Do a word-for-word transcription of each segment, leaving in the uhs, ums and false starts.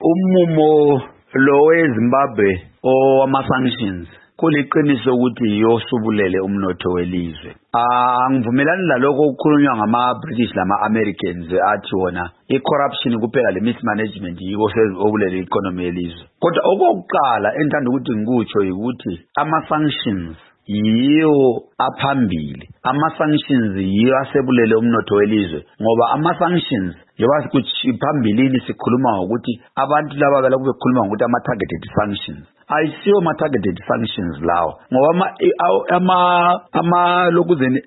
Umumo lo weZimbabwe owama-sanctions kuliqiniso ukuthi yosobulele umnotho welizwe. Angivumelani laloko okukhulunywa ngama-British lama-Americans athi wona i-corruption kuphela le-mismanagement yiko sesobulele i-economy yelizwe. Kodwa okokuqala engithanda ukuthi ngikutsho ukuthi ama-sanctions yiwo aphambili. Ama-sanctions yiwo asebulele umnotho welizwe ngoba ama-sanctions njengoba sikuthi phambilini sikhuluma ngokuthi abantu laba balokhu bekhuluma ngokuthi ama-targeted sanctions ayisiyo ama-targeted sanctions lawo ngoba ama ama ama lokuzeni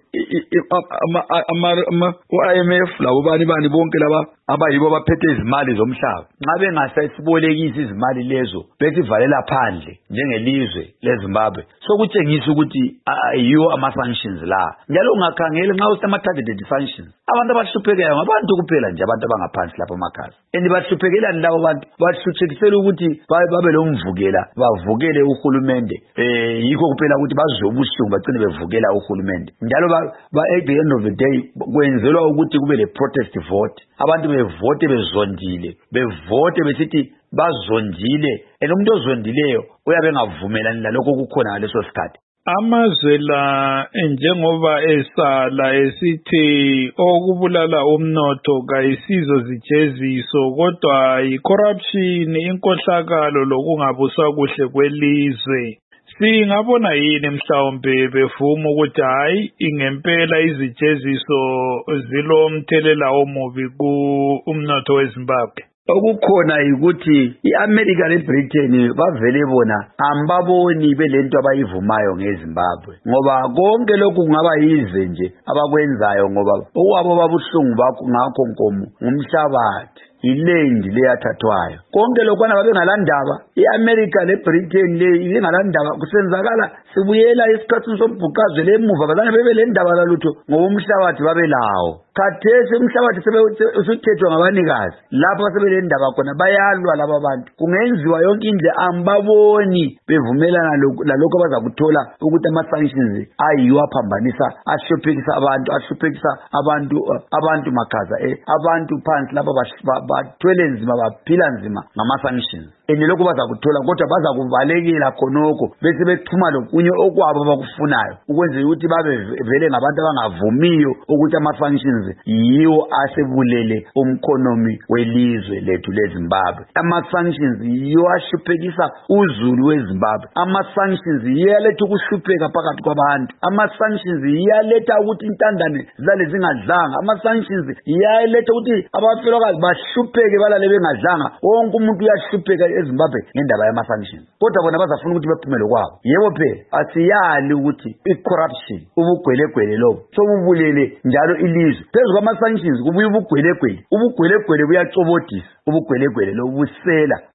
ama-I M F labo bani bani bonke laba abayibo baphethe izimali zomhlaba nxa bengasesibolekisa izimali lezo besivalela phandle njengelizwe leZimbabwe sokutshengisa ukuthi ayiyo ama-sanctions la njalo ungakhangela nxa usema-targeted sanctions abantu abahluphekayo ngabantu kuphela nje abantu abangaphansi lapha emakhaya and bahluphekela labo bantu bahluthekisela ukuthi babe lomvukela bavukele uhulumende eh yikho kuphela ukuthi bazwe ubuhlungu bagcine bevukela uhulumende njalo ba at the end of the day kwenzelwa ukuthi kube le protest vote abantu bevote bezondile bevote besithi bazondile and umuntu ozondileyo uyabe engavumelani lalokho kukhona ngaleso sikhathi. Amazwe la njengoba esala esithi okubulala umnotho kayisizo zijeziso kodwa i-corruption inkohlakalo lokungabusa kuhle kwelizwe. Singabona yini mhlawumbe bevuma ukuthi hayi ingempela izijeziso zilomthelela omubi ku umnotho weZimbabwe? Okukhona ukuthi iAmerica leBritain bavele bona ambaboni belento abayivumayo ngeZimbabwe ngoba konke lokhu kungaba yize nje abakwenzayo ngoba okwabo babuhlungu bakho ngakho nkomo ngumhlabathi ilendi leyathathwayo konke lokho babe ngalandaba iAmerica leBritain le ingalandaba kusenzakala sibuyela isikhathi sombhuqazwe lemuva bazana bebe le ndaba lalutho ngoba umhlabathi babelawo khathesi umhlabathi usethethwa ngabanikazi lapho sebele ndaba khona bayalwa laba bantu kungenziwa yonke indle ambaboni bevumelana lalokho bazakuthola ukuthi ama-sanctions ayiwo aphambanisa ahluphekisa abantu ahluphekisa abantu abantu makhaza eh abantu phansi lapho bathwele nzima baphila nzima ngama-sanctions ene lokho bazakuthola kodwa bazakuvalekela khonoko bese bexhuma lokunye okwabo bakufunayo ukwenzela ukuthi babe vele ngabantu abangavumiyo ukuthi ama-sanctions yiwo asebulele umkhonomi welizwe lethu leZimbabwe. Ama-sanctions yiwo ahluphekisa uzulu weZimbabwe. Ama-sanctions yiyaletha ukuhlupheka phakathi kwabantu. Ama-sanctions yiyaletha ukuthi intandane zale zingadlanga. Ama-sanctions yiyaletha ukuthi abafelokazi bahlupheke balale bengadlanga. Wonke umuntu uyahlupheka eZimbabwe ngendaba yama-sanctions. Kodwa bona bazafuna ukuthi bephumele kwabo. Yebo phela asiyali ukuthi i-corruption ubugwelegwele lobo sobubulele njalo ilizwe. Phezu kwama-sanctions kubuye ubugwelegwele ubugwelegwele buyacobodisa ubugwelegwele lobusela